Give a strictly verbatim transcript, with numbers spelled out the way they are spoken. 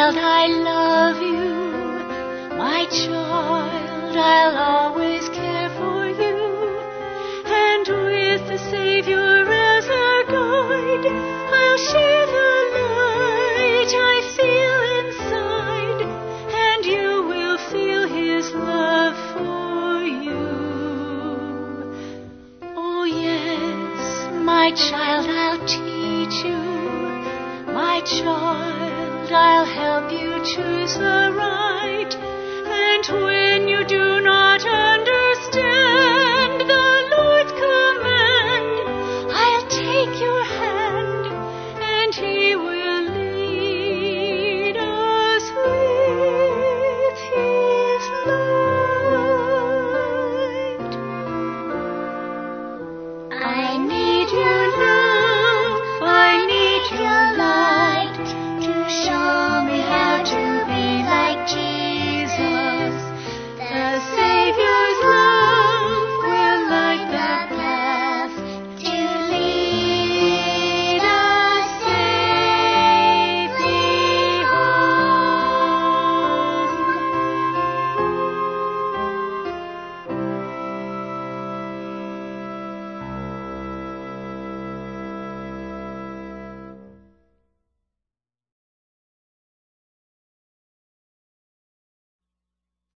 child, I love you. My child, I'll always care for you. And with the Savior as our guide, I'll share the light I feel inside, and you will feel His love for you. Oh yes, my child, I'll teach you. My child, I'll help you choose the right. And when you do not